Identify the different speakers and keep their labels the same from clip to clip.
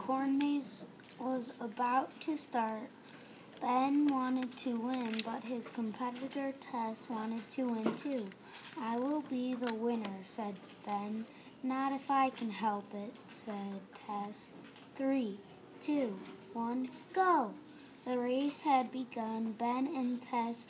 Speaker 1: corn maze was about to start. Ben wanted to win, but his competitor Tess wanted to win too. "I will be the winner," said Ben. "Not if I can help it," said Tess. 3, 2, 1, go! The race had begun. Ben and Tess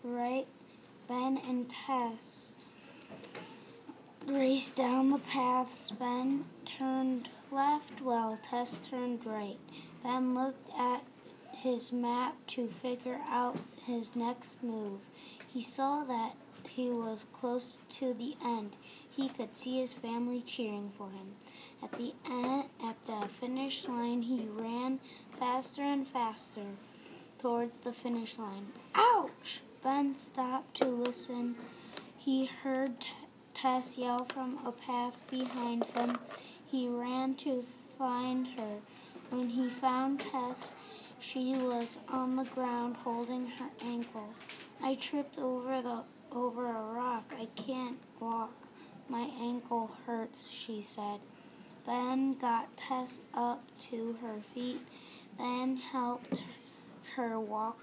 Speaker 1: raced down the paths. Ben turned left while Tess turned right. Ben looked at his map to figure out his next move. He saw that he was close to the end. He could see his family cheering for him. At the finish line, he ran faster and faster towards the finish line. Ouch! Ben stopped to listen. He heard Tess yell from a path behind him. He ran to find her. When he found Tess, she was on the ground holding her ankle. "I tripped over a rock. I can't walk. My ankle hurts," she said. Ben got Tess up to her feet, then helped her walk.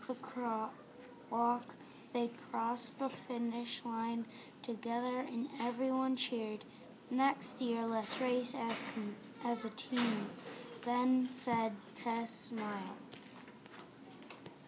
Speaker 1: They crossed the finish line together and everyone cheered. "Next year, let's race as a team," Ben said. Tess smiled.